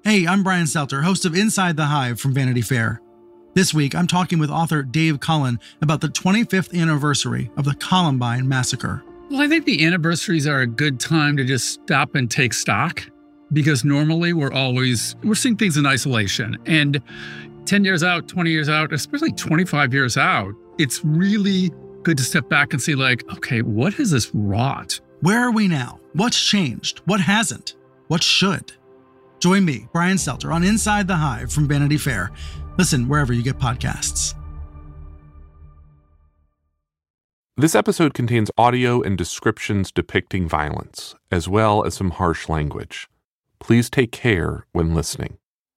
Hey, I'm Brian Stelter, host of Inside the Hive from Vanity Fair. This week, I'm talking with author Dave Cullen about the 25th anniversary of the Columbine Massacre. Well, I think the anniversaries are a good time to just stop and take stock, because normally we're seeing things in isolation. And 10 years out, 20 years out, especially 25 years out, it's really good to step back and see, like, okay, what has this wrought? Where are we now? What's changed? What hasn't? What should? Join me, Brian Stelter, on Inside the Hive from Vanity Fair. Listen wherever you get podcasts. This episode contains audio and descriptions depicting violence, as well as some harsh language. Please take care when listening.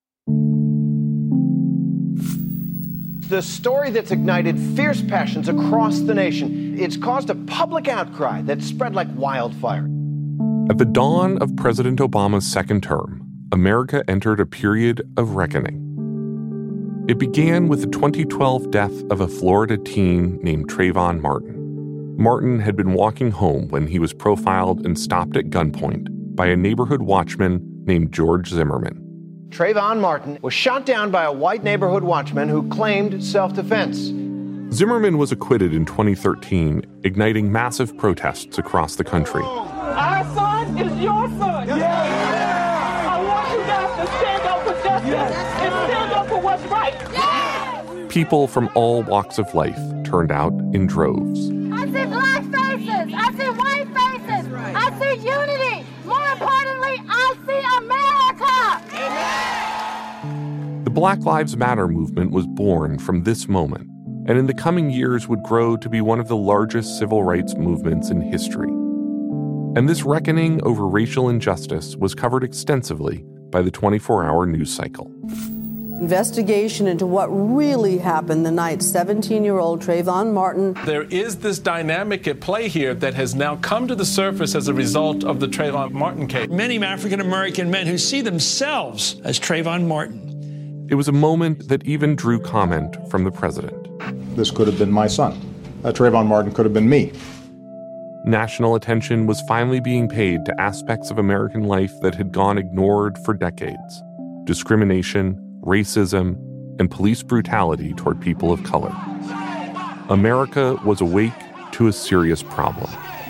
The story that's ignited fierce passions across the nation. It's caused a public outcry that spread like wildfire. At the dawn of President Obama's second term, America entered a period of reckoning. It began with the 2012 death of a Florida teen named Trayvon Martin. Martin had been walking home when he was profiled and stopped at gunpoint by a neighborhood watchman named George Zimmerman. Trayvon Martin was shot down by a white neighborhood watchman who claimed self-defense. Zimmerman was acquitted in 2013, igniting massive protests across the country. Our son is your son. Yeah. I want you guys to stand up for justice and stand up for what's right. Yeah. People from all walks of life turned out in droves. I see black faces. I see white faces. I see unity. More importantly, I see America. Amen. The Black Lives Matter movement was born from this moment, and in the coming years would grow to be one of the largest civil rights movements in history. And this reckoning over racial injustice was covered extensively by the 24-hour news cycle. Investigation into what really happened the night 17-year-old Trayvon Martin. There is this dynamic at play here that has now come to the surface as a result of the Trayvon Martin case. Many African-American men who see themselves as Trayvon Martin. It was a moment that even drew comment from the president. This could have been my son. Trayvon Martin could have been me. National attention was finally being paid to aspects of American life that had gone ignored for decades: discrimination, racism, and police brutality toward people of color. America was awake to a serious problem.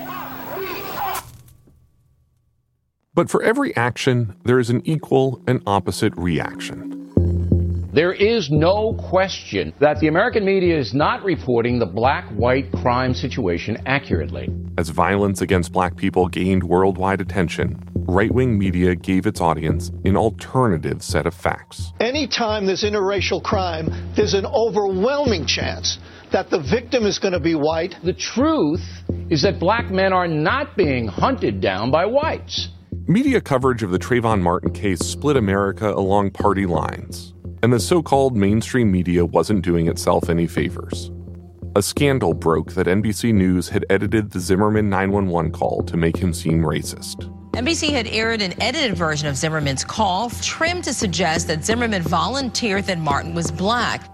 But for every action, there is an equal and opposite reaction. There is no question that the American media is not reporting the black-white crime situation accurately. As violence against black people gained worldwide attention, right-wing media gave its audience an alternative set of facts. Anytime there's interracial crime, there's an overwhelming chance that the victim is going to be white. The truth is that black men are not being hunted down by whites. Media coverage of the Trayvon Martin case split America along party lines, and the so-called mainstream media wasn't doing itself any favors. A scandal broke that NBC News had edited the Zimmerman 911 call to make him seem racist. NBC had aired an edited version of Zimmerman's call, trimmed to suggest that Zimmerman volunteered that Martin was black.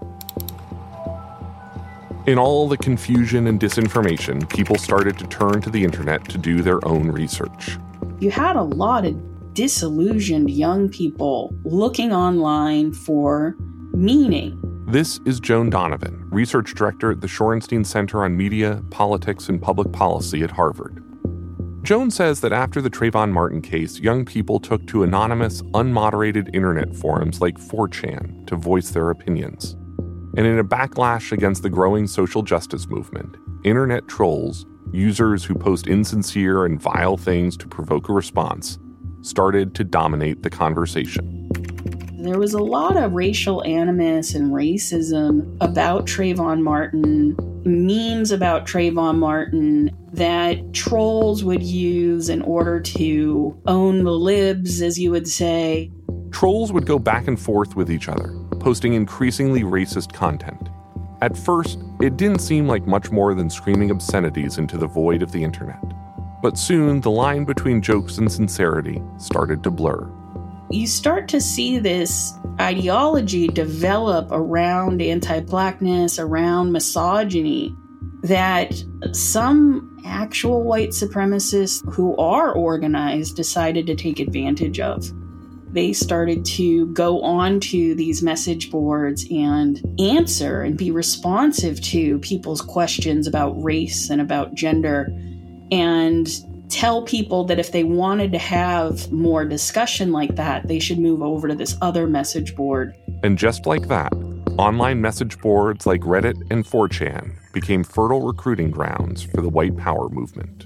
In all the confusion and disinformation, people started to turn to the internet to do their own research. You had a lot of disillusioned young people looking online for meaning. This is Joan Donovan, research director at the Shorenstein Center on Media, Politics, and Public Policy at Harvard. Joan says that after the Trayvon Martin case, young people took to anonymous, unmoderated internet forums like 4chan to voice their opinions. And in a backlash against the growing social justice movement, internet trolls, users who post insincere and vile things to provoke a response, started to dominate the conversation. There was a lot of racial animus and racism about Trayvon Martin, memes about Trayvon Martin that trolls would use in order to own the libs, as you would say. Trolls would go back and forth with each other, posting increasingly racist content. At first, it didn't seem like much more than screaming obscenities into the void of the internet. But soon, the line between jokes and sincerity started to blur. You start to see this ideology develop around anti-blackness, around misogyny, that some actual white supremacists who are organized decided to take advantage of. they started to go onto these message boards and answer and be responsive to people's questions about race and about gender, and tell people that if they wanted to have more discussion like that, they should move over to this other message board. And just like that, online message boards like Reddit and 4chan became fertile recruiting grounds for the white power movement.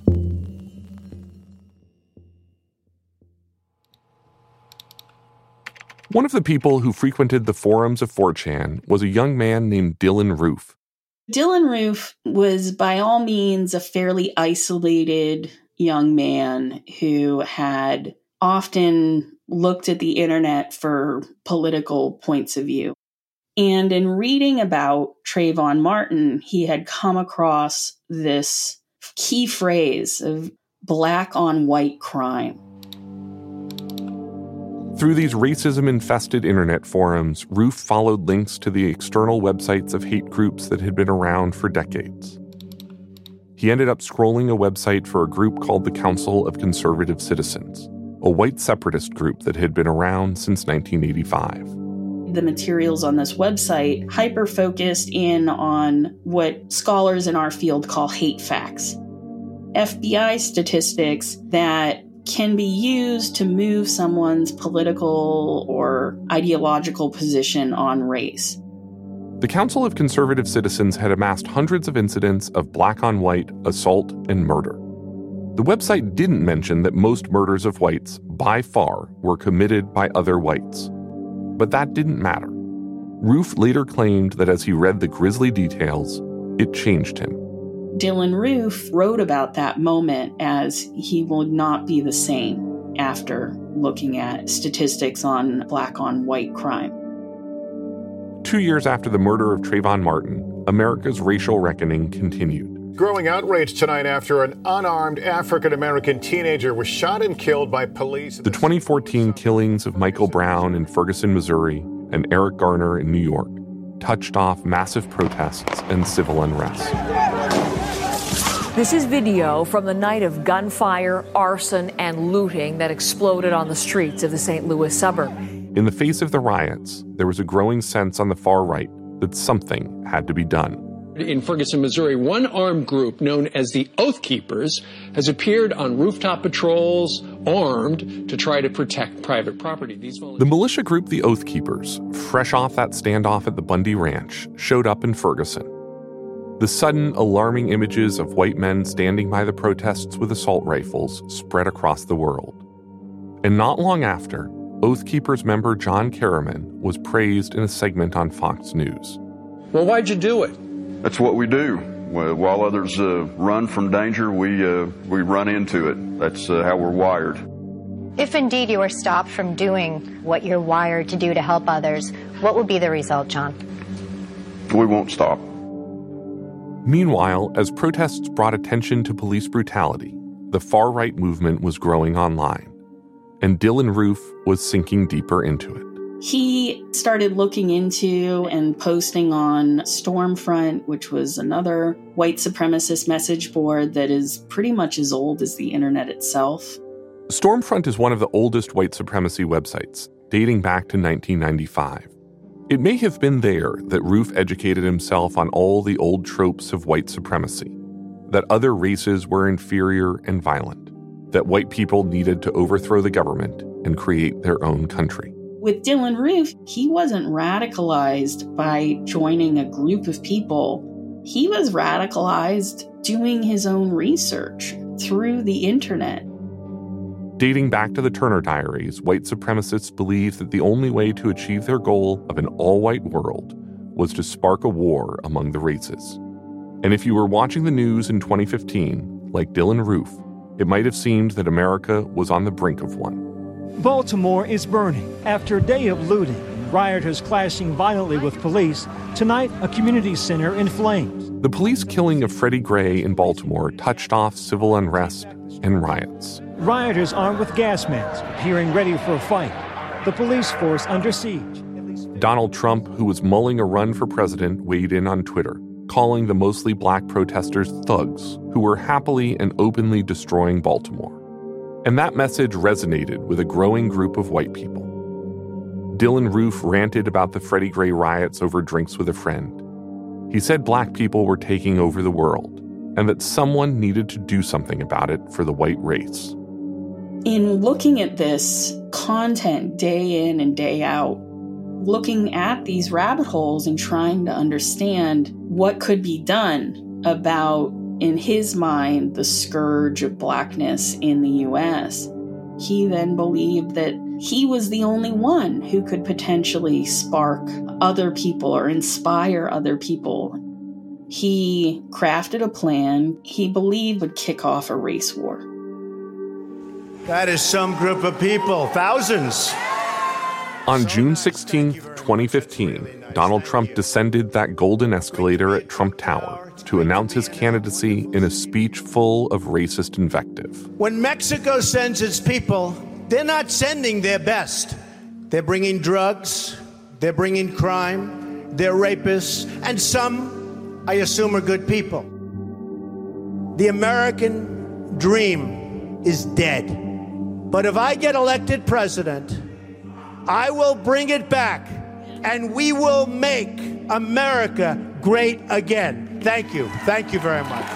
One of the people who frequented the forums of 4chan was a young man named Dylann Roof. Dylann Roof was by all means a fairly isolated young man who had often looked at the internet for political points of view. And in reading about Trayvon Martin, he had come across this key phrase of black on white crime. Through these racism-infested internet forums, Roof followed links to the external websites of hate groups that had been around for decades. He ended up scrolling a website for a group called the Council of Conservative Citizens, a white separatist group that had been around since 1985. The materials on this website hyper-focused in on what scholars in our field call hate facts. FBI statistics that can be used to move someone's political or ideological position on race. The Council of Conservative Citizens had amassed hundreds of incidents of black-on-white assault and murder. The website didn't mention that most murders of whites, by far, were committed by other whites. But that didn't matter. Roof later claimed that as he read the grisly details, it changed him. Dylann Roof wrote about that moment as he would not be the same after looking at statistics on black-on-white crime. 2 years after the murder of Trayvon Martin, America's racial reckoning continued. Growing outrage tonight after an unarmed African-American teenager was shot and killed by police. The 2014 killings of Michael Brown in Ferguson, Missouri, and Eric Garner in New York touched off massive protests and civil unrest. This is video from the night of gunfire, arson, and looting that exploded on the streets of the St. Louis suburb. In the face of the riots, there was a growing sense on the far right that something had to be done. In Ferguson, Missouri, one armed group known as the Oath Keepers has appeared on rooftop patrols, armed, to try to protect private property. The militia group, the Oath Keepers, fresh off that standoff at the Bundy Ranch, showed up in Ferguson. The sudden, alarming images of white men standing by the protests with assault rifles spread across the world. And not long after, Oath Keepers member John Kerriman was praised in a segment on Fox News. Well, why'd you do it? That's what we do. While others run from danger, we run into it. That's how we're wired. If indeed you are stopped from doing what you're wired to do to help others, what will be the result, John? We won't stop. Meanwhile, as protests brought attention to police brutality, the far-right movement was growing online, and Dylann Roof was sinking deeper into it. He started looking into and posting on Stormfront, which was another white supremacist message board that is pretty much as old as the internet itself. Stormfront is one of the oldest white supremacy websites, dating back to 1995. It may have been there that Roof educated himself on all the old tropes of white supremacy, that other races were inferior and violent, that white people needed to overthrow the government and create their own country. With Dylann Roof, he wasn't radicalized by joining a group of people. He was radicalized doing his own research through the internet. Dating back to the Turner Diaries, white supremacists believed that the only way to achieve their goal of an all-white world was to spark a war among the races. And if you were watching the news in 2015, like Dylann Roof, it might have seemed that America was on the brink of one. Baltimore is burning. After a day of looting and rioters clashing violently with police, tonight a community center in flames. The police killing of Freddie Gray in Baltimore touched off civil unrest and riots. Rioters armed with gas masks, appearing ready for a fight. The police force under siege. Donald Trump, who was mulling a run for president, weighed in on Twitter, calling the mostly black protesters thugs who were happily and openly destroying Baltimore. And that message resonated with a growing group of white people. Dylann Roof ranted about the Freddie Gray riots over drinks with a friend. He said black people were taking over the world and that someone needed to do something about it for the white race. In looking at this content day in and day out, looking at these rabbit holes and trying to understand what could be done about, in his mind, the scourge of blackness in the U.S., he then believed that he was the only one who could potentially spark other people or inspire other people. He crafted a plan he believed would kick off a race war. That is some group of people, thousands. On June 16, 2015, Donald Trump descended that golden escalator at Trump Tower to announce his candidacy in a speech full of racist invective. When Mexico sends its people, they're not sending their best. They're bringing drugs, they're bringing crime, they're rapists, and some, I assume, are good people. The American dream is dead. But if I get elected president, I will bring it back, and we will make America great again. Thank you. Thank you very much.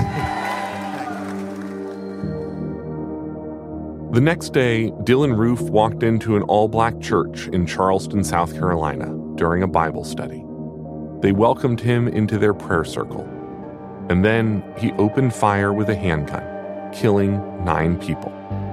The next day, Dylann Roof walked into an all-black church in Charleston, South Carolina, during a Bible study. They welcomed him into their prayer circle. And then he opened fire with a handgun, killing 9 people.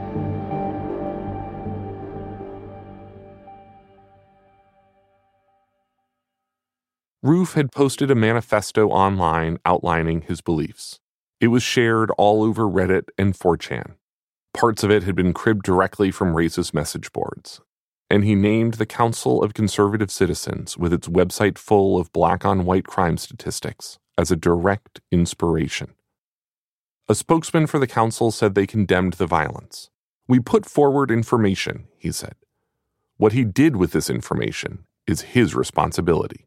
Roof had posted a manifesto online outlining his beliefs. It was shared all over Reddit and 4chan. Parts of it had been cribbed directly from racist message boards. And he named the Council of Conservative Citizens, with its website full of black-on-white crime statistics, as a direct inspiration. A spokesman for the council said they condemned the violence. "We put forward information," he said. "What he did with this information is his responsibility."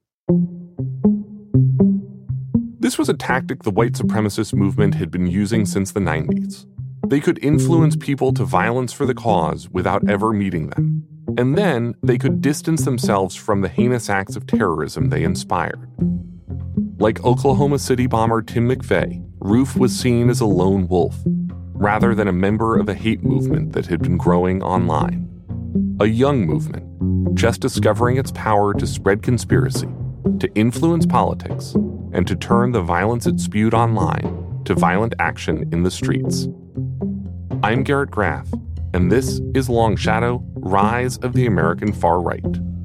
This was a tactic the white supremacist movement had been using since the 90s. They could influence people to violence for the cause without ever meeting them. And then they could distance themselves from the heinous acts of terrorism they inspired. Like Oklahoma City bomber Tim McVeigh, Roof was seen as a lone wolf, rather than a member of a hate movement that had been growing online. A young movement, just discovering its power to spread conspiracy, to influence politics, and to turn the violence it spewed online to violent action in the streets. I'm Garrett Graff, and this is Long Shadow: Rise of the American Far Right.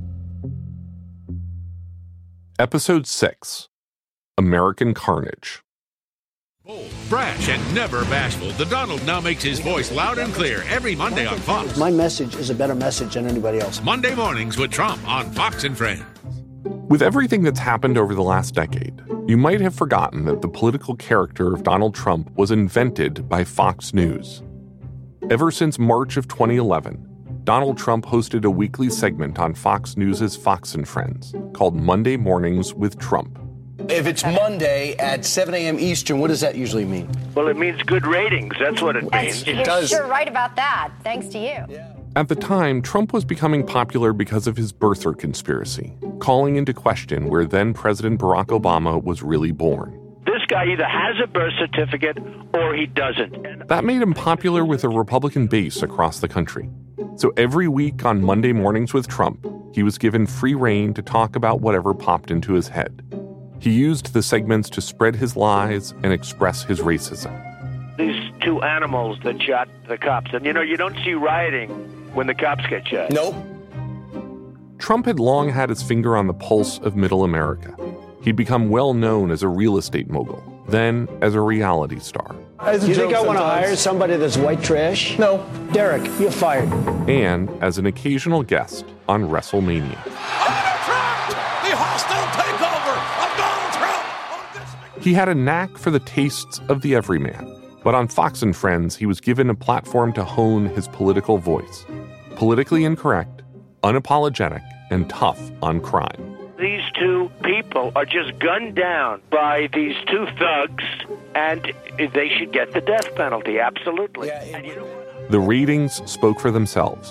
Episode 6: American Carnage. Bold, brash, and never bashful, the Donald now makes his voice loud and clear every Monday on Fox. My message is a better message than anybody else. Monday mornings with Trump on Fox and Friends. With everything that's happened over the last decade, you might have forgotten that the political character of Donald Trump was invented by Fox News. Ever since March of 2011, Donald Trump hosted a weekly segment on Fox News' Fox and Friends called Monday Mornings with Trump. If it's Monday at 7 a.m. Eastern, what does that usually mean? Well, it means good ratings. That's what it means. You're sure right about that, thanks to you. Yeah. At the time, Trump was becoming popular because of his birther conspiracy, calling into question where then-President Barack Obama was really born. This guy either has a birth certificate or he doesn't. That made him popular with a Republican base across the country. So every week on Monday Mornings with Trump, he was given free rein to talk about whatever popped into his head. He used the segments to spread his lies and express his racism. These 2 animals that shot the cops, and you don't see rioting when the cops get shot. Nope. Trump had long had his finger on the pulse of middle America. He'd become well known as a real estate mogul, then as a reality star. Do you think I want to hire somebody that's white trash? No. Derek, you're fired. And as an occasional guest on WrestleMania. The hostile takeover of Donald Trump! He had a knack for the tastes of the everyman. But on Fox and Friends, he was given a platform to hone his political voice. Politically incorrect, unapologetic, and tough on crime. These 2 people are just gunned down by these 2 thugs, and they should get the death penalty, absolutely. The ratings spoke for themselves.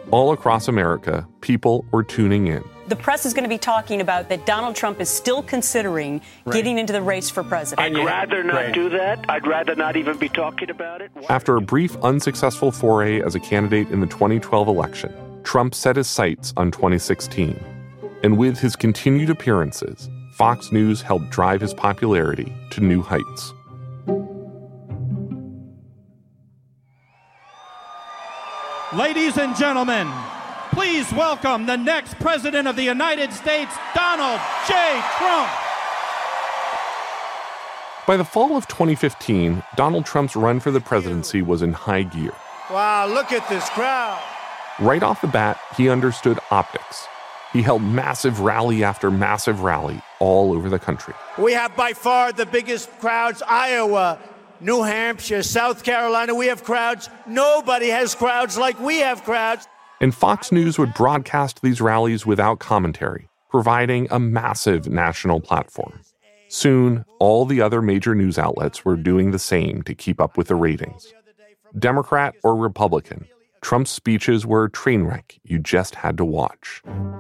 All across America, people were tuning in. The press is going to be talking about that Donald Trump is still considering getting into the race for president. I'd rather not do that. I'd rather not even be talking about it. After a brief unsuccessful foray as a candidate in the 2012 election, Trump set his sights on 2016. And with his continued appearances, Fox News helped drive his popularity to new heights. Ladies and gentlemen, please welcome the next President of the United States, Donald J. Trump. By the fall of 2015, Donald Trump's run for the presidency was in high gear. Wow, look at this crowd. Right off the bat, he understood optics. He held massive rally after massive rally all over the country. We have by far the biggest crowds, Iowa, New Hampshire, South Carolina. We have crowds. Nobody has crowds like we have crowds. And Fox News would broadcast these rallies without commentary, providing a massive national platform. Soon, all the other major news outlets were doing the same to keep up with the ratings. Democrat or Republican, Trump's speeches were a train wreck you just had to watch.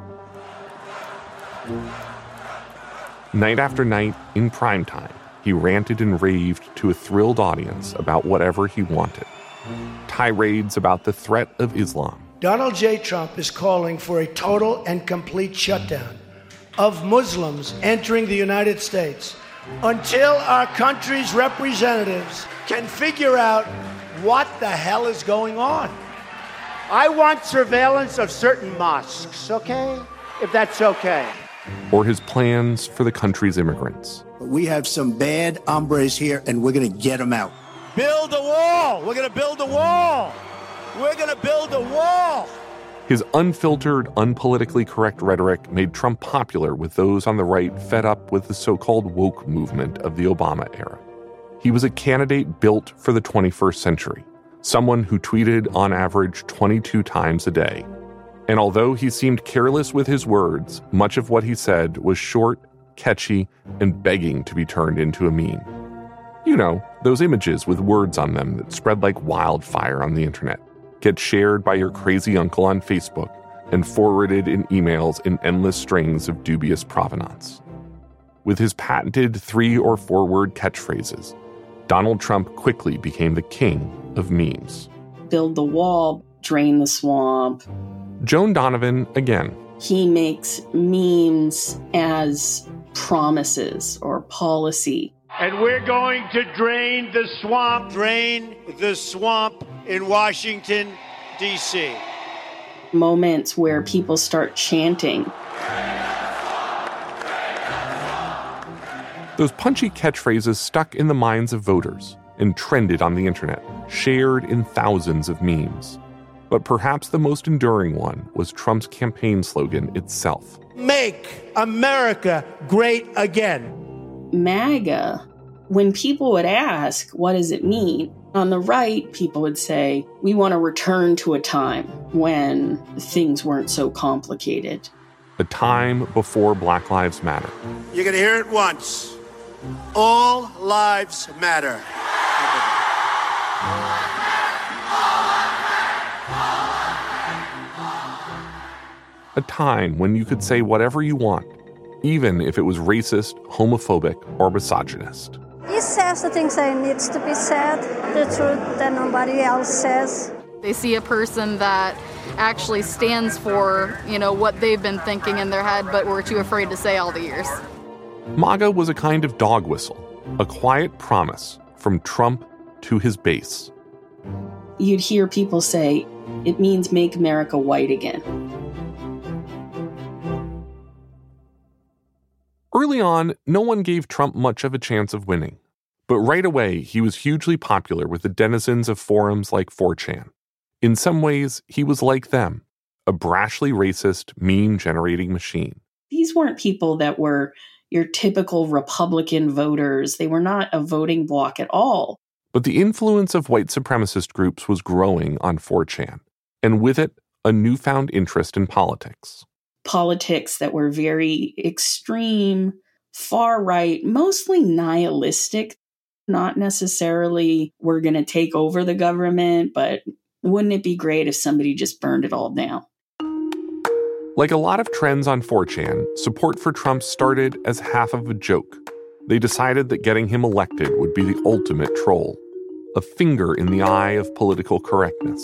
Night after night, in primetime, he ranted and raved to a thrilled audience about whatever he wanted. Tirades about the threat of Islam. Donald J. Trump is calling for a total and complete shutdown of Muslims entering the United States until our country's representatives can figure out what the hell is going on. I want surveillance of certain mosques, okay? If that's okay. Or his plans for the country's immigrants. We have some bad hombres here, and we're going to get them out. Build a wall! We're going to build a wall! We're going to build a wall! His unfiltered, unpolitically correct rhetoric made Trump popular with those on the right fed up with the so-called woke movement of the Obama era. He was a candidate built for the 21st century, someone who tweeted on average 22 times a day. And although he seemed careless with his words, much of what he said was short, catchy, and begging to be turned into a meme. You know, those images with words on them that spread like wildfire on the internet, get shared by your crazy uncle on Facebook, and forwarded in emails in endless strings of dubious provenance. With his patented 3 or 4 word catchphrases, Donald Trump quickly became the king of memes. Build the wall, drain the swamp. Joan Donovan, again. He makes memes as promises or policy. And we're going to drain the swamp. Drain the swamp in Washington, D.C. Moments where people start chanting. Those punchy catchphrases stuck in the minds of voters and trended on the internet, shared in thousands of memes. But perhaps the most enduring one was Trump's campaign slogan itself. Make America great again. MAGA, when people would ask, what does it mean? On the right, people would say, we want to return to a time when things weren't so complicated. A time before Black Lives Matter. You're going to hear it once. All lives matter. A time when you could say whatever you want, even if it was racist, homophobic, or misogynist. He says the things that needs to be said, the truth that nobody else says. They see a person that actually stands for, what they've been thinking in their head, but were too afraid to say all the years. MAGA was a kind of dog whistle, a quiet promise from Trump to his base. You'd hear people say, it means make America white again. Early on, no one gave Trump much of a chance of winning. But right away, he was hugely popular with the denizens of forums like 4chan. In some ways, he was like them, a brashly racist, meme-generating machine. These weren't people that were your typical Republican voters. They were not a voting bloc at all. But the influence of white supremacist groups was growing on 4chan, and with it, a newfound interest in politics. Politics that were very extreme, far right, mostly nihilistic, not necessarily we're going to take over the government, but Wouldn't it be great if somebody just burned it all down? Like a lot of trends on 4chan, support for Trump started as half of a joke. They decided that getting him elected would be the ultimate troll, a finger in the eye of political correctness.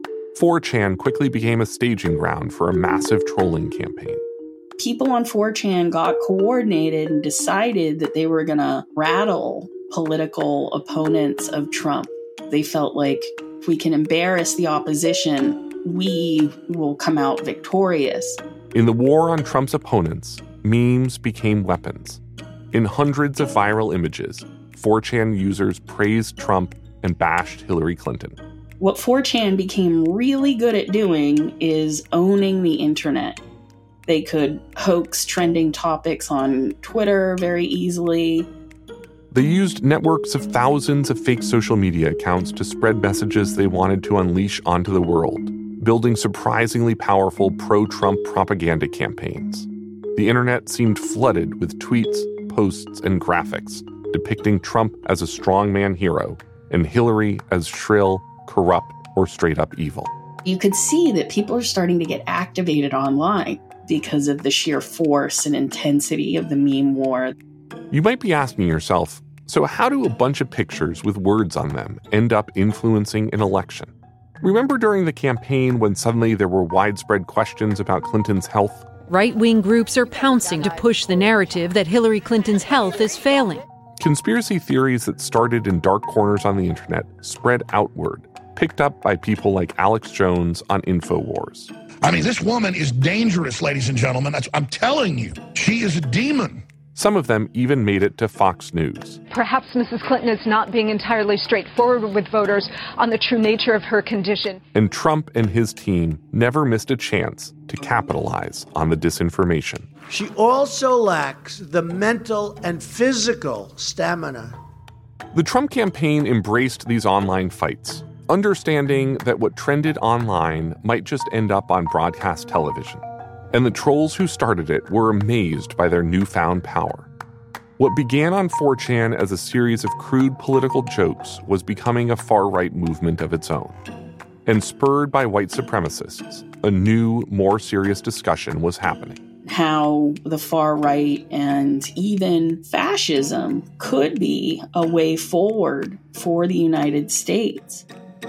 4chan quickly became a staging ground for a massive trolling campaign. People on 4chan got coordinated and decided that they were going to rattle political opponents of Trump. They felt like if we can embarrass the opposition, we will come out victorious. In the war on Trump's opponents, memes became weapons. In hundreds of viral images, 4chan users praised Trump and bashed Hillary Clinton. What 4chan became really good at doing is owning the internet. They could hoax trending topics on Twitter very easily. They used networks of thousands of fake social media accounts to spread messages they wanted to unleash onto the world, building surprisingly powerful pro-Trump propaganda campaigns. The internet seemed flooded with tweets, posts, and graphics depicting Trump as a strongman hero and Hillary as shrill, corrupt, or straight-up evil. You could see that people are starting to get activated online because of the sheer force and intensity of the meme war. You might be asking yourself, so how do a bunch of pictures with words on them end up influencing an election? Remember during the campaign when suddenly there were widespread questions about Clinton's health? Right-wing groups are pouncing to push the narrative that Hillary Clinton's health is failing. Conspiracy theories that started in dark corners on the internet spread outward, picked up by people like Alex Jones on InfoWars. I mean, this woman is dangerous, ladies and gentlemen. I'm telling you, she is a demon. Some of them even made it to Fox News. Perhaps Mrs. Clinton is not being entirely straightforward with voters on the true nature of her condition. And Trump and his team never missed a chance to capitalize on the disinformation. She also lacks the mental and physical stamina. The Trump campaign embraced these online fights, understanding that what trended online might just end up on broadcast television. And the trolls who started it were amazed by their newfound power. What began on 4chan as a series of crude political jokes was becoming a far-right movement of its own. And spurred by white supremacists, a new, more serious discussion was happening. How the far right and even fascism could be a way forward for the United States.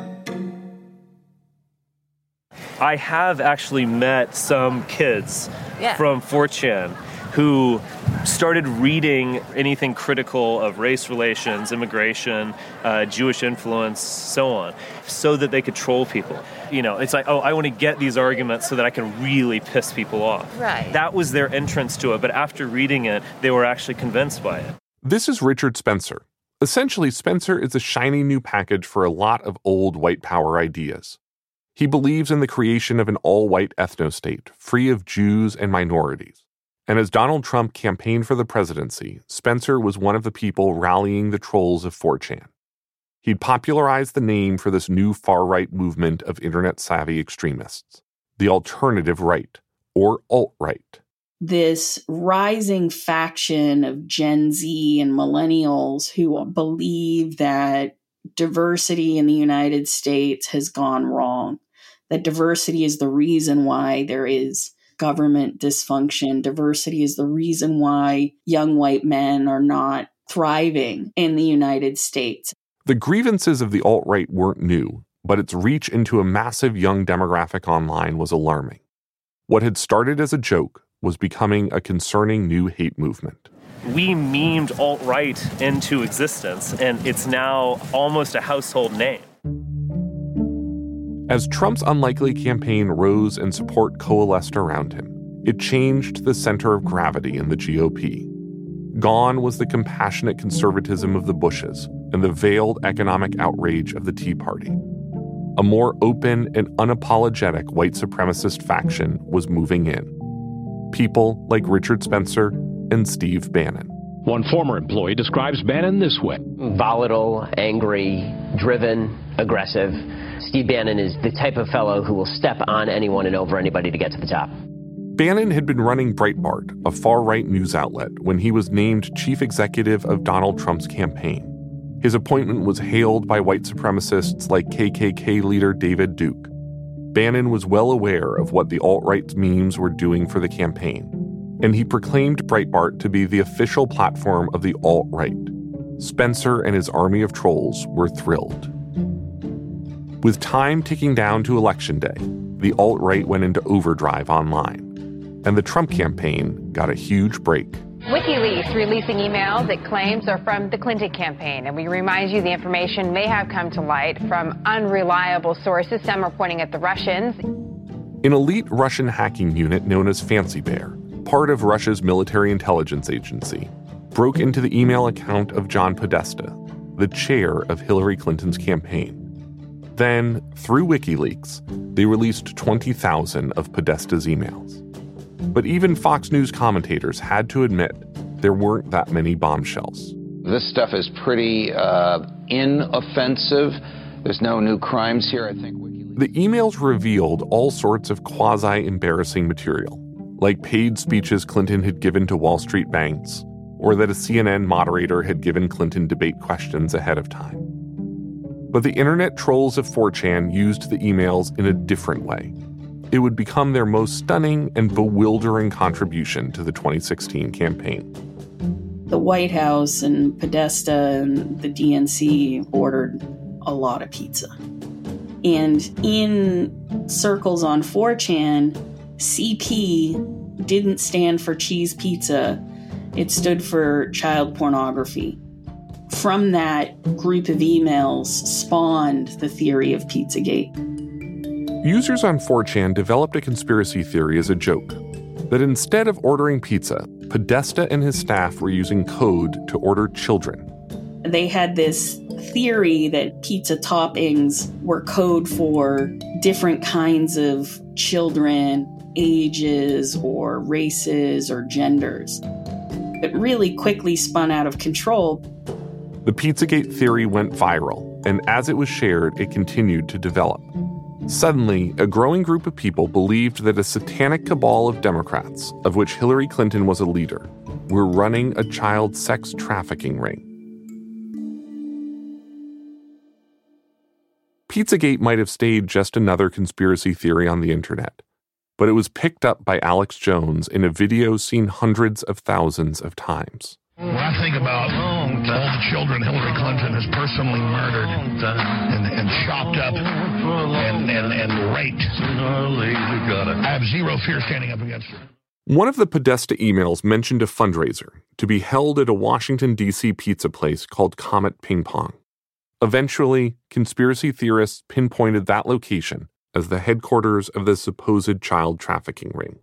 I have actually met some kids from 4chan who started reading anything critical of race relations, immigration, Jewish influence, so on, so that they could troll people. You know, it's like, oh, I want to get these arguments so that I can really piss people off. Right. That was their entrance to it, but after reading it, they were actually convinced by it. This is Richard Spencer. Essentially, Spencer is a shiny new package for a lot of old white power ideas. He believes in the creation of an all-white ethno-state, free of Jews and minorities. And as Donald Trump campaigned for the presidency, Spencer was one of the people rallying the trolls of 4chan. He'd popularized the name for this new far-right movement of internet-savvy extremists, the alternative right, or alt-right. This rising faction of Gen Z and millennials who believe that diversity in the United States has gone wrong, that diversity is the reason why there is government dysfunction. Diversity is the reason why young white men are not thriving in the United States. The grievances of the alt-right weren't new, but its reach into a massive young demographic online was alarming. What had started as a joke was becoming a concerning new hate movement. We memed alt-right into existence, and it's now almost a household name. As Trump's unlikely campaign rose and support coalesced around him, it changed the center of gravity in the GOP. Gone was the compassionate conservatism of the Bushes and the veiled economic outrage of the Tea Party. A more open and unapologetic white supremacist faction was moving in. People like Richard Spencer and Steve Bannon. One former employee describes Bannon this way. Volatile, angry, driven, aggressive. Steve Bannon is the type of fellow who will step on anyone and over anybody to get to the top. Bannon had been running Breitbart, a far-right news outlet, when he was named chief executive of Donald Trump's campaign. His appointment was hailed by white supremacists like KKK leader David Duke. Bannon was well aware of what the alt-right's memes were doing for the campaign, and he proclaimed Breitbart to be the official platform of the alt-right. Spencer and his army of trolls were thrilled. With time ticking down to Election Day, the alt-right went into overdrive online, and the Trump campaign got a huge break. WikiLeaks releasing emails it claims are from the Clinton campaign, and we remind you the information may have come to light from unreliable sources. Some are pointing at the Russians. An elite Russian hacking unit known as Fancy Bear, part of Russia's military intelligence agency, broke into the email account of John Podesta, the chair of Hillary Clinton's campaign. Then, through WikiLeaks, they released 20,000 of Podesta's emails. But even Fox News commentators had to admit there weren't that many bombshells. This stuff is pretty inoffensive. There's no new crimes here, I think. The emails revealed all sorts of quasi-embarrassing material, like paid speeches Clinton had given to Wall Street banks, or that a CNN moderator had given Clinton debate questions ahead of time. But the internet trolls of 4chan used the emails in a different way. It would become their most stunning and bewildering contribution to the 2016 campaign. The White House and Podesta and the DNC ordered a lot of pizza. And in circles on 4chan, CP didn't stand for cheese pizza. It stood for child pornography. From that group of emails spawned the theory of Pizzagate. Users on 4chan developed a conspiracy theory as a joke, that instead of ordering pizza, Podesta and his staff were using code to order children. They had this theory that pizza toppings were code for different kinds of children, ages, or races, or genders. It really quickly spun out of control. The Pizzagate theory went viral, and as it was shared, it continued to develop. Suddenly, a growing group of people believed that a satanic cabal of Democrats, of which Hillary Clinton was a leader, were running a child sex trafficking ring. Pizzagate might have stayed just another conspiracy theory on the internet, but it was picked up by Alex Jones in a video seen hundreds of thousands of times. When I think about all the children Hillary Clinton has personally murdered and chopped up and raped, I have zero fear standing up against her. One of the Podesta emails mentioned a fundraiser to be held at a Washington, D.C. pizza place called Comet Ping Pong. Eventually, conspiracy theorists pinpointed that location as the headquarters of the supposed child trafficking ring.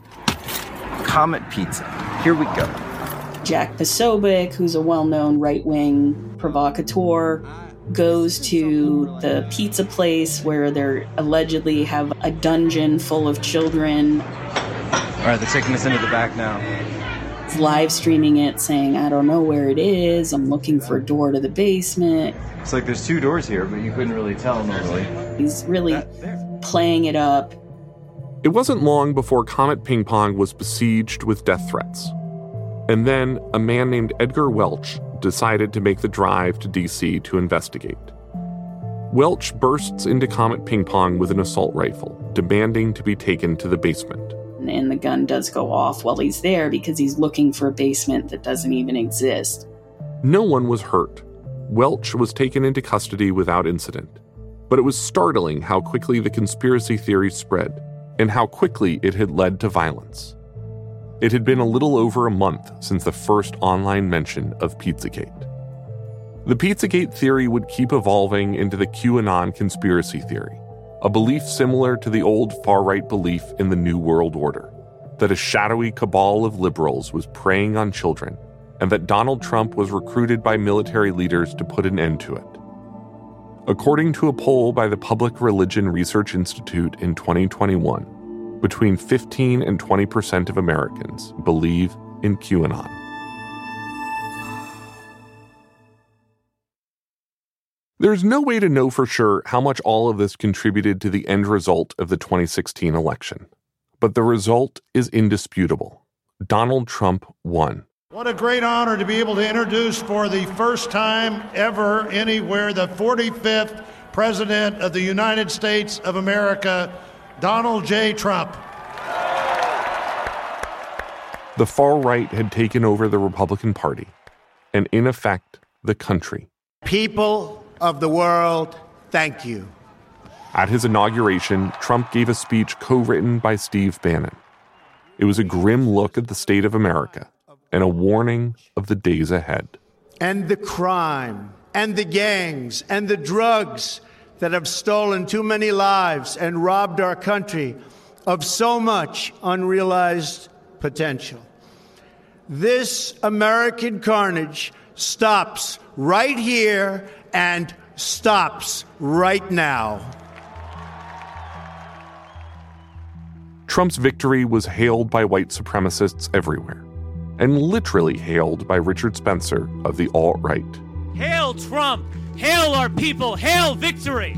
Comet Pizza. Here we go. Jack Posobiec, who's a well-known right-wing provocateur, goes to the pizza place where they allegedly have a dungeon full of children. All right, they're taking us into the back now. He's live streaming it, saying, I don't know where it is. I'm looking for a door to the basement. It's like there's two doors here, but you couldn't really tell normally. He's really playing it up. It wasn't long before Comet Ping Pong was besieged with death threats. And then a man named Edgar Welch decided to make the drive to D.C. to investigate. Welch bursts into Comet Ping Pong with an assault rifle, demanding to be taken to the basement. And the gun does go off while he's there because he's looking for a basement that doesn't even exist. No one was hurt. Welch was taken into custody without incident. But it was startling how quickly the conspiracy theory spread and how quickly it had led to violence. It had been a little over a month since the first online mention of Pizzagate. The Pizzagate theory would keep evolving into the QAnon conspiracy theory, a belief similar to the old far-right belief in the New World Order, that a shadowy cabal of liberals was preying on children, and that Donald Trump was recruited by military leaders to put an end to it. According to a poll by the Public Religion Research Institute in 2021, between 15 and 20% of Americans believe in QAnon. There's no way to know for sure how much all of this contributed to the end result of the 2016 election. But the result is indisputable. Donald Trump won. What a great honor to be able to introduce for the first time ever anywhere the 45th President of the United States of America, Donald J. Trump. The far right had taken over the Republican Party, and in effect, the country. People of the world, thank you. At his inauguration, Trump gave a speech co-written by Steve Bannon. It was a grim look at the state of America and a warning of the days ahead. And the crime, and the gangs, and the drugs that have stolen too many lives and robbed our country of so much unrealized potential. This American carnage stops right here and stops right now. Trump's victory was hailed by white supremacists everywhere, and literally hailed by Richard Spencer of the alt-right. Hail Trump! Hail our people! Hail victory!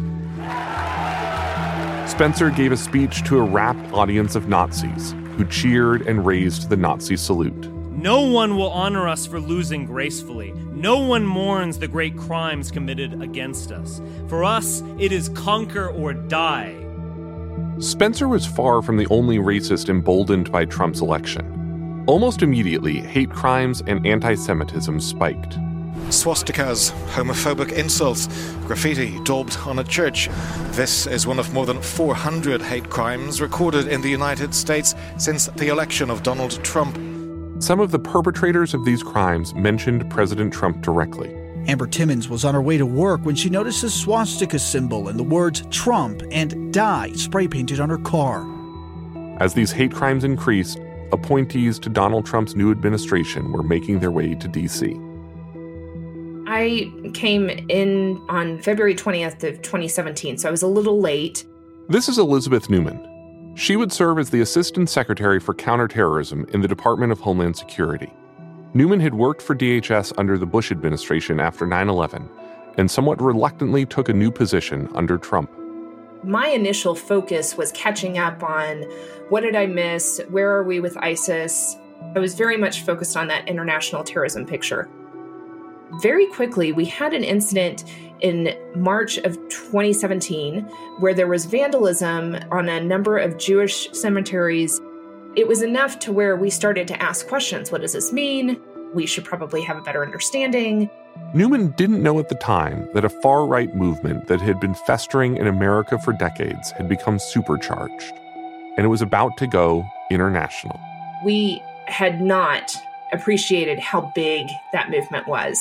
Spencer gave a speech to a rapt audience of Nazis who cheered and raised the Nazi salute. No one will honor us for losing gracefully. No one mourns the great crimes committed against us. For us, it is conquer or die. Spencer was far from the only racist emboldened by Trump's election. Almost immediately, hate crimes and anti-Semitism spiked. Swastikas, homophobic insults, graffiti daubed on a church. This is one of more than 400 hate crimes recorded in the United States since the election of Donald Trump. Some of the perpetrators of these crimes mentioned President Trump directly. Amber Timmons was on her way to work when she noticed a swastika symbol and the words Trump and Die spray-painted on her car. As these hate crimes increased, appointees to Donald Trump's new administration were making their way to D.C. I came in on February 20th of 2017, so I was a little late. This is Elizabeth Neumann. She would serve as the Assistant Secretary for Counterterrorism in the Department of Homeland Security. Neumann had worked for DHS under the Bush administration after 9/11 and somewhat reluctantly took a new position under Trump. My initial focus was catching up on what did I miss, where are we with ISIS. I was very much focused on that international terrorism picture. Very quickly, we had an incident in March of 2017 where there was vandalism on a number of Jewish cemeteries. It was enough to where we started to ask questions. What does this mean? We should probably have a better understanding. Neumann didn't know at the time that a far-right movement that had been festering in America for decades had become supercharged, and it was about to go international. We had not appreciated how big that movement was.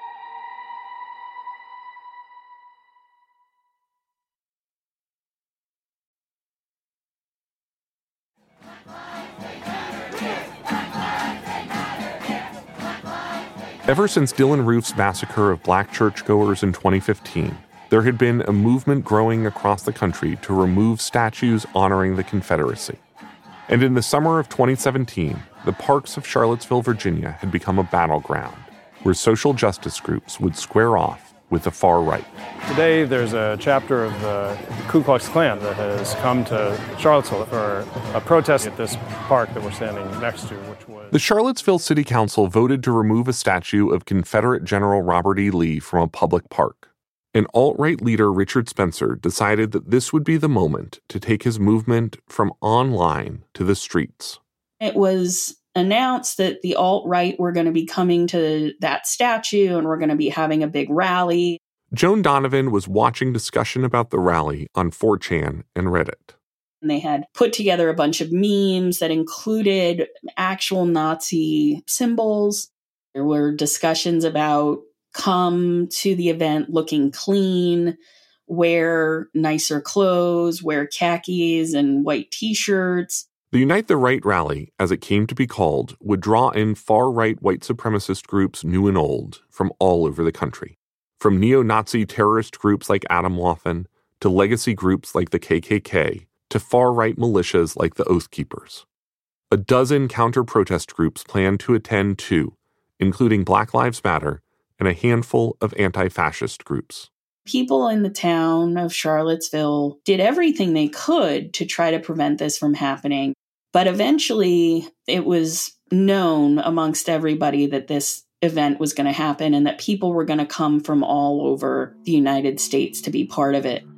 Ever since Dylann Roof's massacre of black churchgoers in 2015, there had been a movement growing across the country to remove statues honoring the Confederacy. And in the summer of 2017, the parks of Charlottesville, Virginia had become a battleground where social justice groups would square off with the far right. Today, there's a chapter of the Ku Klux Klan that has come to Charlottesville for a protest at this park that we're standing next to, which was... The Charlottesville City Council voted to remove a statue of Confederate General Robert E. Lee from a public park. And alt-right leader Richard Spencer decided that this would be the moment to take his movement from online to the streets. It was announced that the alt-right were going to be coming to that statue and we're going to be having a big rally. Joan Donovan was watching discussion about the rally on 4chan and Reddit. And they had put together a bunch of memes that included actual Nazi symbols. There were discussions about come to the event looking clean, wear nicer clothes, wear khakis and white t-shirts. The Unite the Right rally, as it came to be called, would draw in far-right white supremacist groups new and old from all over the country. From neo-Nazi terrorist groups like Atomwaffen, to legacy groups like the KKK, to far-right militias like the Oath Keepers. A dozen counter-protest groups planned to attend too, including Black Lives Matter and a handful of anti-fascist groups. People in the town of Charlottesville did everything they could to try to prevent this from happening. But eventually, it was known amongst everybody that this event was going to happen and that people were going to come from all over the United States to be part of it.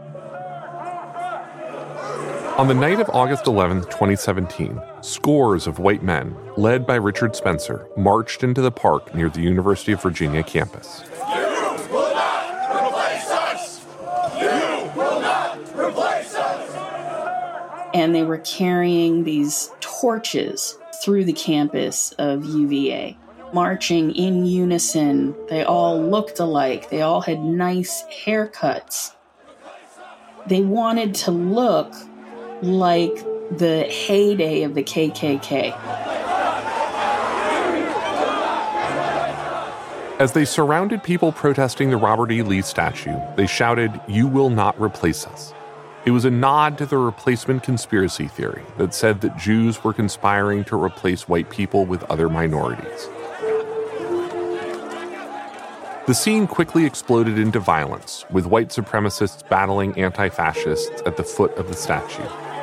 On the night of August 11, 2017, scores of white men, led by Richard Spencer, marched into the park near the University of Virginia campus. You will not replace us! You will not replace us! And they were carrying these torches through the campus of UVA, marching in unison. They all looked alike. They all had nice haircuts. They wanted to look like the heyday of the KKK. As they surrounded people protesting the Robert E. Lee statue, they shouted, "You will not replace us." It was a nod to the replacement conspiracy theory that said that Jews were conspiring to replace white people with other minorities. The scene quickly exploded into violence, with white supremacists battling anti-fascists at the foot of the statue.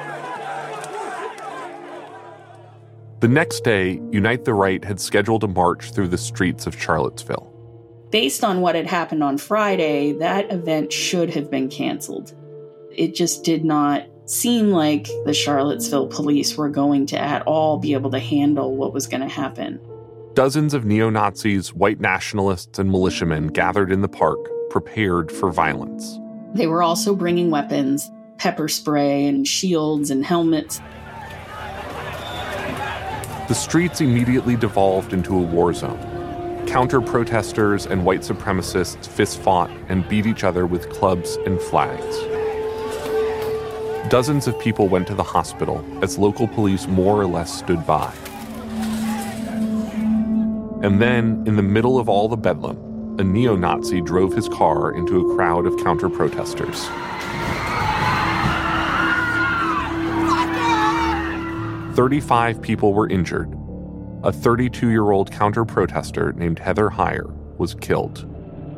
The next day, Unite the Right had scheduled a march through the streets of Charlottesville. Based on what had happened on Friday, that event should have been canceled. It just did not seem like the Charlottesville police were going to at all be able to handle what was going to happen. Dozens of neo-Nazis, white nationalists, and militiamen gathered in the park, prepared for violence. They were also bringing weapons, pepper spray and shields and helmets. The streets immediately devolved into a war zone. Counter-protesters and white supremacists fist-fought and beat each other with clubs and flags. Dozens of people went to the hospital as local police more or less stood by. And then, in the middle of all the bedlam, a neo-Nazi drove his car into a crowd of counter-protesters. 35 people were injured. A 32-year-old counter-protester named Heather Heyer was killed.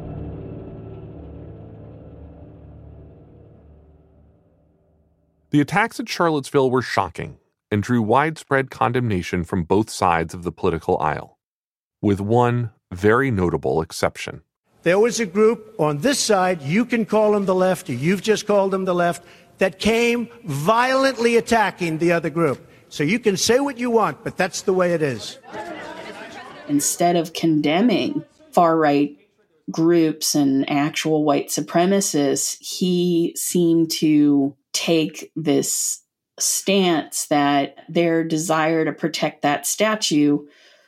The attacks at Charlottesville were shocking and drew widespread condemnation from both sides of the political aisle, with one very notable exception. There was a group on this side, you can call them the left, or you've just called them the left, that came violently attacking the other group. So you can say what you want, but that's the way it is. Instead of condemning far-right groups and actual white supremacists, he seemed to take this stance that their desire to protect that statue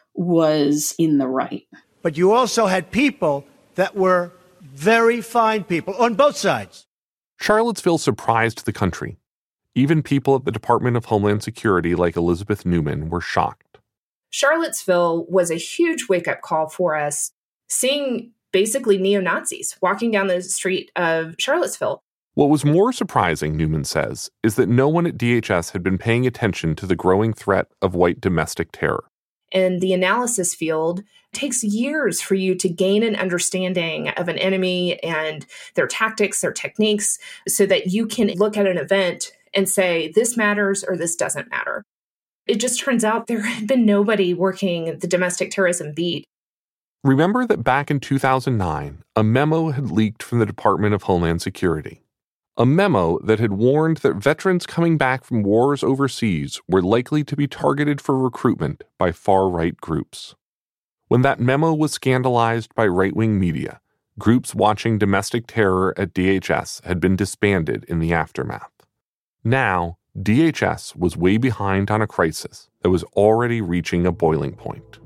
was in the right. But you also had people that were very fine people on both sides. Charlottesville surprised the country. Even people at the Department of Homeland Security like Elizabeth Newman were shocked. Charlottesville was a huge wake-up call for us, seeing basically neo-Nazis walking down the street of Charlottesville. What was more surprising, Newman says, is that no one at DHS had been paying attention to the growing threat of white domestic terror. In the analysis field, it takes years for you to gain an understanding of an enemy and their tactics, their techniques, so that you can look at an event and say, this matters or this doesn't matter. It just turns out there had been nobody working the domestic terrorism beat. Remember that back in 2009, a memo had leaked from the Department of Homeland Security. A memo that had warned that veterans coming back from wars overseas were likely to be targeted for recruitment by far-right groups. When that memo was scandalized by right-wing media, groups watching domestic terror at DHS had been disbanded in the aftermath. Now, DHS was way behind on a crisis that was already reaching a boiling point.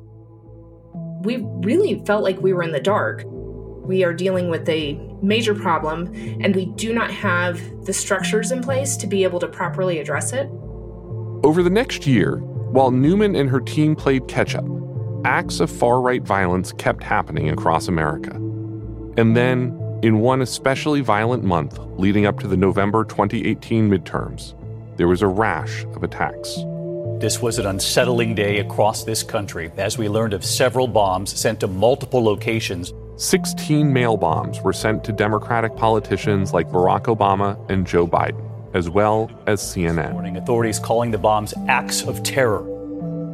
We really felt like we were in the dark. We are dealing with a major problem, and we do not have the structures in place to be able to properly address it. Over the next year, while Newman and her team played catch-up, acts of far-right violence kept happening across America. And then, in one especially violent month leading up to the November 2018 midterms, there was a rash of attacks. This was an unsettling day across this country as we learned of several bombs sent to multiple locations. 16 mail bombs were sent to Democratic politicians like Barack Obama and Joe Biden, as well as CNN. Authorities calling the bombs acts of terror.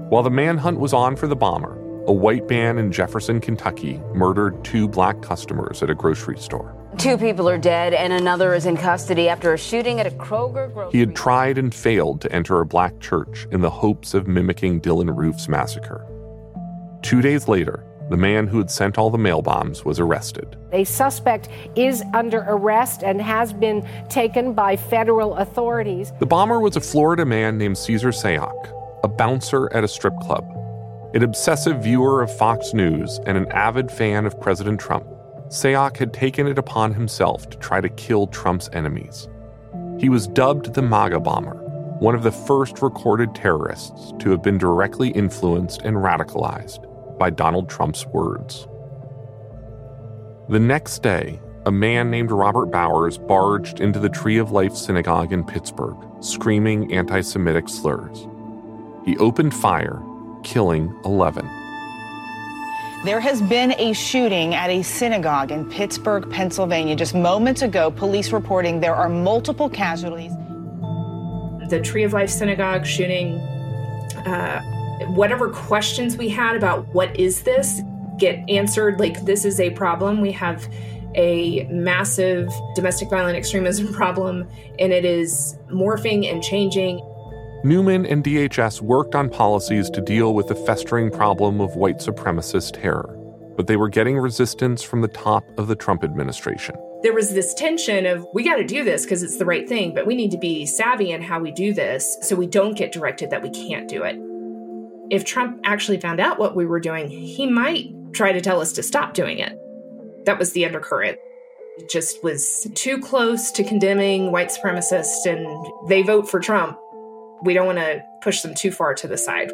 While the manhunt was on for the bomber, a white man in Jefferson, Kentucky, murdered 2 black customers at a grocery store. 2 people are dead and another is in custody after a shooting at a Kroger grocery. He had tried and failed to enter a black church in the hopes of mimicking Dylann Roof's massacre. 2 days later, the man who had sent all the mail bombs was arrested. A suspect is under arrest and has been taken by federal authorities. The bomber was a Florida man named Cesar Sayoc, a bouncer at a strip club, an obsessive viewer of Fox News, and an avid fan of President Trump. Sayoc had taken it upon himself to try to kill Trump's enemies. He was dubbed the MAGA bomber, one of the first recorded terrorists to have been directly influenced and radicalized by Donald Trump's words. The next day, a man named Robert Bowers barged into the Tree of Life synagogue in Pittsburgh, screaming anti-Semitic slurs. He opened fire, killing 11. There has been a shooting at a synagogue in Pittsburgh, Pennsylvania. Just moments ago, police reporting there are multiple casualties. The Tree of Life synagogue shooting, whatever questions we had about what is this get answered. Like, this is a problem. We have a massive domestic violent extremism problem, and it is morphing and changing. Newman and DHS worked on policies to deal with the festering problem of white supremacist terror, but they were getting resistance from the top of the Trump administration. There was this tension of, we got to do this because it's the right thing, but we need to be savvy in how we do this so we don't get directed that we can't do it. If Trump actually found out what we were doing, he might try to tell us to stop doing it. That was the undercurrent. It just was too close to condemning white supremacists, and they vote for Trump. We don't want to push them too far to the side.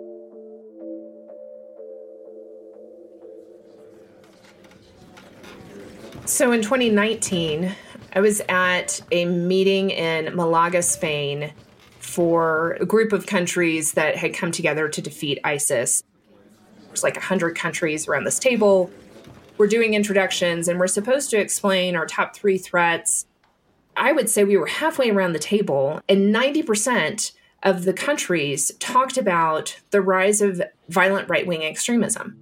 So in 2019, I was at a meeting in Malaga, Spain, for a group of countries that had come together to defeat ISIS. There's like 100 countries around this table. We're doing introductions, and we're supposed to explain our top 3 threats. I would say we were halfway around the table, and 90% of the countries talked about the rise of violent right-wing extremism.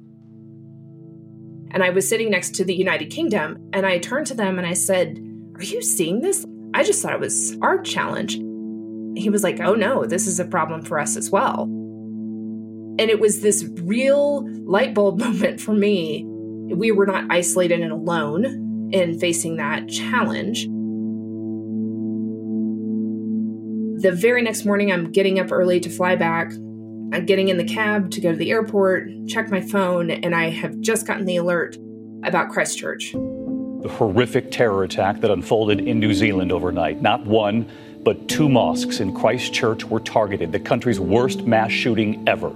And I was sitting next to the United Kingdom, and I turned to them and I said, "Are you seeing this? I just thought it was our challenge." He was like, "Oh no, this is a problem for us as well." And it was this real light bulb moment for me. We were not isolated and alone in facing that challenge. The very next morning, I'm getting up early to fly back. I'm getting in the cab to go to the airport, check my phone, and I have just gotten the alert about Christchurch. The horrific terror attack that unfolded in New Zealand overnight. Not one, but 2 mosques in Christchurch were targeted, the country's worst mass shooting ever.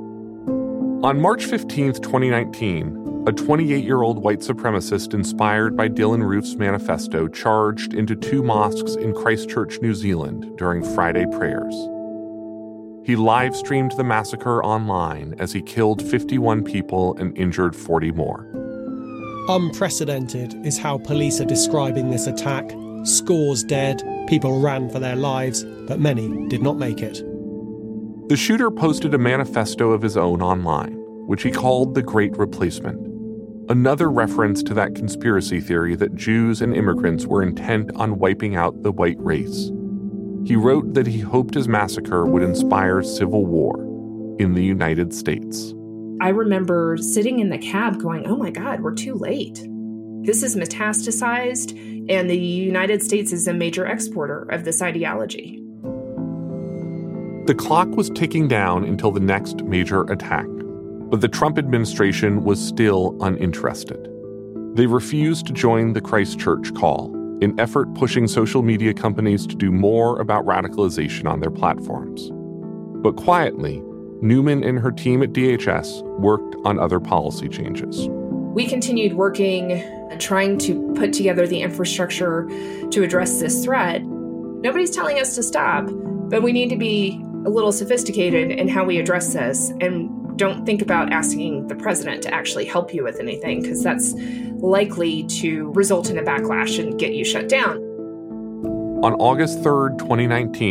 On March 15th, 2019, a 28-year-old white supremacist inspired by Dylann Roof's manifesto charged into 2 mosques in Christchurch, New Zealand during Friday prayers. He live-streamed the massacre online as he killed 51 people and injured 40 more. Unprecedented is how police are describing this attack. Scores dead, people ran for their lives, but many did not make it. The shooter posted a manifesto of his own online, which he called The Great Replacement, another reference to that conspiracy theory that Jews and immigrants were intent on wiping out the white race. He wrote that he hoped his massacre would inspire civil war in the United States. I remember sitting in the cab going, "Oh my God, we're too late. This is metastasized, and the United States is a major exporter of this ideology." The clock was ticking down until the next major attack, but the Trump administration was still uninterested. They refused to join the Christchurch call, an effort pushing social media companies to do more about radicalization on their platforms. But quietly, Newman and her team at DHS worked on other policy changes. We continued working, trying to put together the infrastructure to address this threat. Nobody's telling us to stop, but we need to be a little sophisticated in how we address this, and don't think about asking the president to actually help you with anything, because that's likely to result in a backlash and get you shut down. On August 3rd, 2019,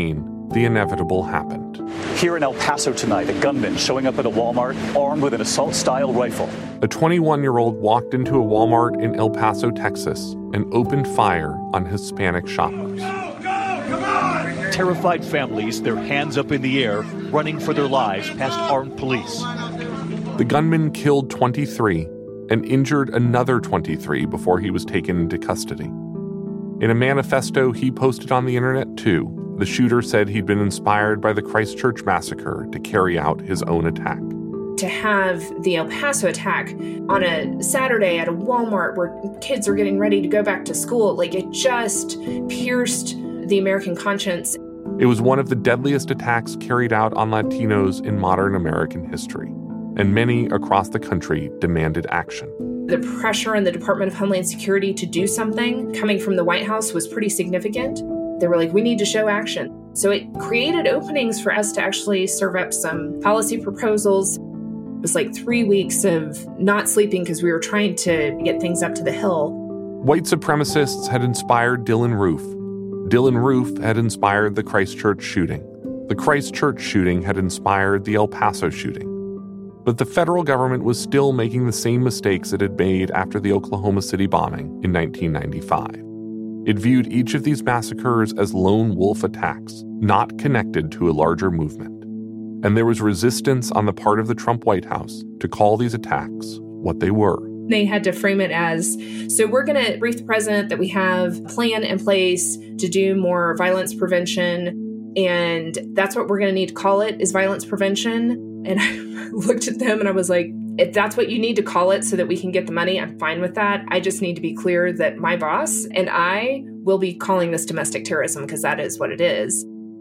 the inevitable happened. Here in El Paso tonight, a gunman showing up at a Walmart armed with an assault-style rifle. A 21-year-old walked into a Walmart in El Paso, Texas, and opened fire on Hispanic shoppers. Terrified families, their hands up in the air, running for their lives past armed police. The gunman killed 23 and injured another 23 before he was taken into custody. In a manifesto he posted on the internet, too, the shooter said he'd been inspired by the Christchurch massacre to carry out his own attack. To have the El Paso attack on a Saturday at a Walmart where kids are getting ready to go back to school, it just pierced the American conscience. It was one of the deadliest attacks carried out on Latinos in modern American history, and many across the country demanded action. The pressure on the Department of Homeland Security to do something coming from the White House was pretty significant. They were like, we need to show action. So it created openings for us to actually serve up some policy proposals. It was 3 weeks of not sleeping because we were trying to get things up to the Hill. White supremacists had inspired Dylann Roof. Dylann Roof had inspired the Christchurch shooting. The Christchurch shooting had inspired the El Paso shooting. But the federal government was still making the same mistakes it had made after the Oklahoma City bombing in 1995. It viewed each of these massacres as lone wolf attacks, not connected to a larger movement. And there was resistance on the part of the Trump White House to call these attacks what they were. They had to frame it as, so we're going to brief the president that we have a plan in place to do more violence prevention, and that's what we're going to need to call it, is violence prevention. And I looked at them and I was like, if that's what you need to call it so that we can get the money, I'm fine with that. I just need to be clear that my boss and I will be calling this domestic terrorism because that is what it is.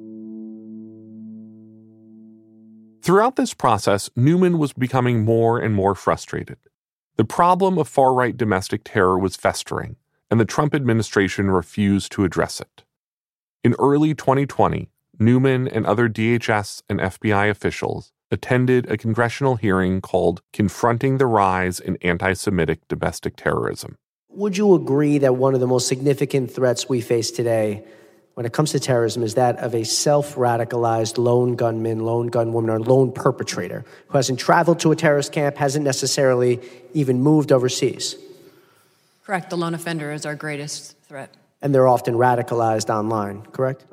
Throughout this process, Newman was becoming more and more frustrated. The problem of far-right domestic terror was festering, and the Trump administration refused to address it. In early 2020, Newman and other DHS and FBI officials attended a congressional hearing called Confronting the Rise in Anti-Semitic Domestic Terrorism. Would you agree that one of the most significant threats we face today when it comes to terrorism is that of a self-radicalized lone gunman, lone gunwoman, or lone perpetrator who hasn't traveled to a terrorist camp, hasn't necessarily even moved overseas? Correct. The lone offender is our greatest threat. And they're often radicalized online, correct?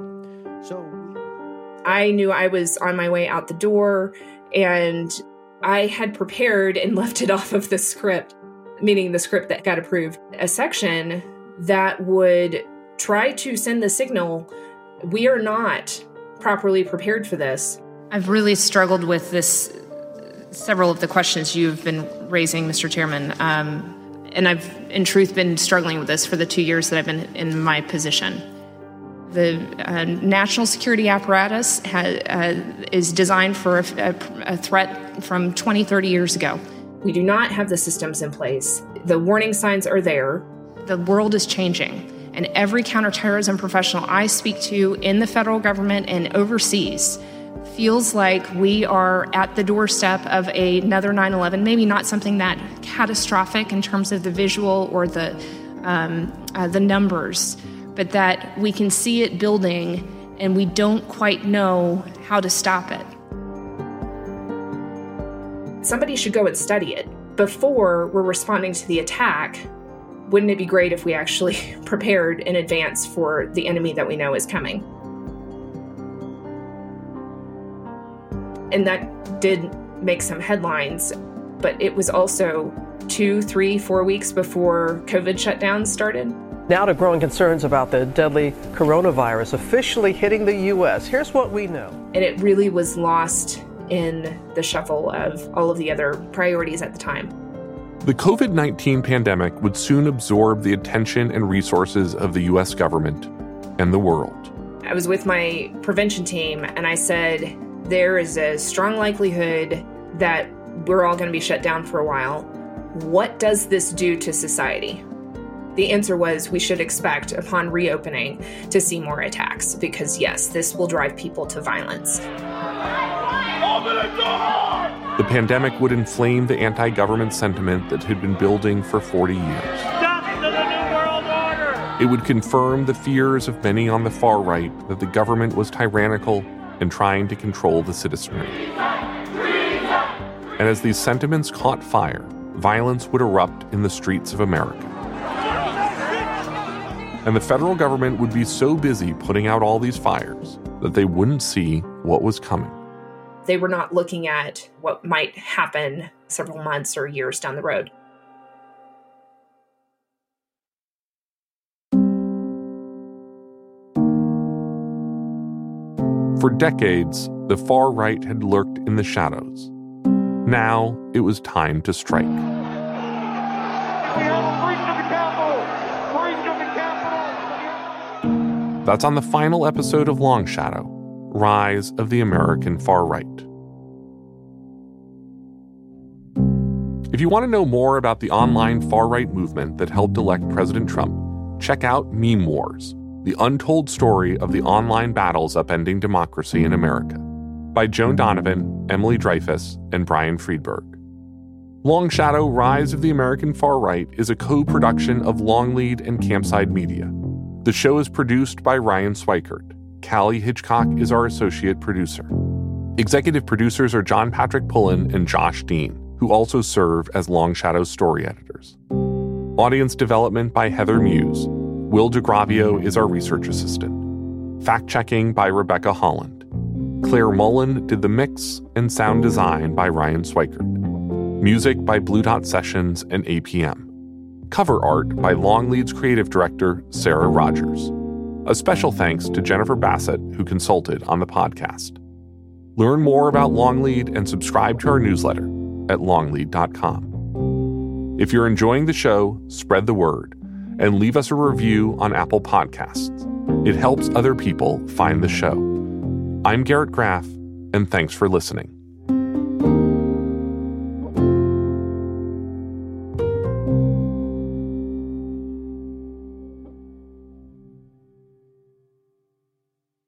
I knew I was on my way out the door, and I had prepared and left it off of the script, meaning the script that got approved, a section that would try to send the signal, we are not properly prepared for this. I've really struggled with this, several of the questions you've been raising, Mr. Chairman, and I've, in truth, been struggling with this for the 2 years that I've been in my position. The national security apparatus is designed for a threat from 20, 30 years ago. We do not have the systems in place. The warning signs are there. The world is changing, and every counterterrorism professional I speak to in the federal government and overseas feels like we are at the doorstep of another 9/11, maybe not something that catastrophic in terms of the visual or the numbers, but that we can see it building and we don't quite know how to stop it. Somebody should go and study it. Before we're responding to the attack, wouldn't it be great if we actually prepared in advance for the enemy that we know is coming? And that did make some headlines, but it was also 2, 3, 4 weeks before COVID shutdowns started. Now to growing concerns about the deadly coronavirus officially hitting the U.S. Here's what we know. And it really was lost in the shuffle of all of the other priorities at the time. The COVID-19 pandemic would soon absorb the attention and resources of the U.S. government and the world. I was with my prevention team, and I said, there is a strong likelihood that we're all going to be shut down for a while. What does this do to society? The answer was we should expect, upon reopening, to see more attacks because, yes, this will drive people to violence. The pandemic would inflame the anti-government sentiment that had been building for 40 years. Stop to the New World Order! It would confirm the fears of many on the far right that the government was tyrannical and trying to control the citizenry. And as these sentiments caught fire, violence would erupt in the streets of America. And the federal government would be so busy putting out all these fires that they wouldn't see what was coming. They were not looking at what might happen several months or years down the road. For decades, the far right had lurked in the shadows. Now it was time to strike. That's on the final episode of Long Shadow, Rise of the American Far Right. If you want to know more about the online far-right movement that helped elect President Trump, check out Meme Wars, the untold story of the online battles upending democracy in America, by Joan Donovan, Emily Dreyfus, and Brian Friedberg. Long Shadow, Rise of the American Far Right is a co-production of Longlead and Campside Media. The show is produced by Ryan Swikert. Callie Hitchcock is our associate producer. Executive producers are John Patrick Pullen and Josh Dean, who also serve as Long Shadow's story editors. Audience development by Heather Muse. Will DeGravio is our research assistant. Fact-checking by Rebecca Holland. Claire Mullen did the mix, and sound design by Ryan Swikert. Music by Blue Dot Sessions and APM. Cover art by Longlead's creative director, Sarah Rogers. A special thanks to Jennifer Bassett, who consulted on the podcast. Learn more about Longlead and subscribe to our newsletter at longlead.com. If you're enjoying the show, spread the word and leave us a review on Apple Podcasts. It helps other people find the show. I'm Garrett Graff, and thanks for listening.